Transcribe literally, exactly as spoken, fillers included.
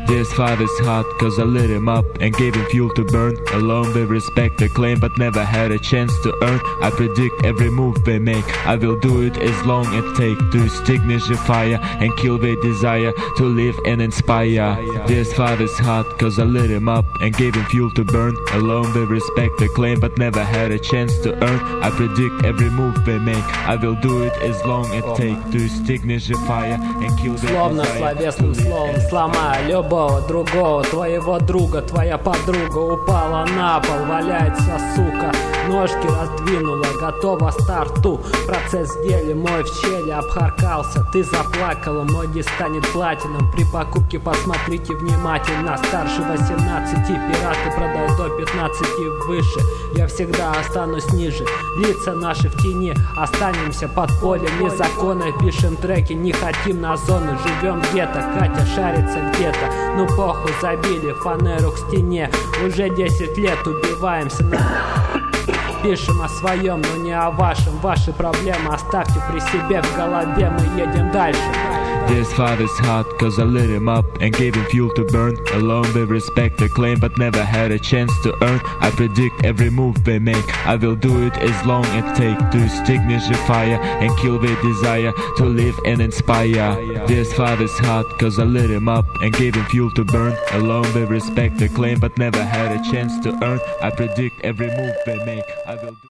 This father's hot cause I lit him up and gave him fuel to burn. Alone they respect their claim but never had a chance to earn. I predict every move they make, I will do it as long it take to extinguish the fire and kill their desire to live and inspire. This father's hot cause I lit him up and gave him fuel to burn. Alone they respect their claim but never had a chance to earn. I predict every move they make, I will do it as long it take to extinguish the fire and kill their Словно desire. словесным словом сломаю любого другого твоего друга. Твоя подруга упала на пол, валяется, сука. Ножки раздвинула, готова старту. Процесс в деле, мой в щели обхаркался. Ты заплакала, мой не станет платином. При покупке посмотрите внимательно. Старше восемнадцати, пираты продают до пятнадцати выше. Я всегда останусь ниже, лица наши в тени. Останемся под полем незаконно. Пишем треки, не хотим на зону. Живем где-то, Катя шарится где-то. Ну похуй, забили фанеру к стене. Уже десять лет убиваемся на... Пишем о своем, но не о вашем. Ваши проблемы оставьте при себе в голове. Мы едем дальше. This father's hot cause I lit him up and gave him fuel to burn. Alone they respect their claim but never had a chance to earn. I predict every move they make, I will do it as long it take to extinguish the fire and kill their desire to live and inspire. This father's hot cause I lit him up and gave him fuel to burn. Alone they respect their claim but never had a chance to earn. I predict every move they make, I will do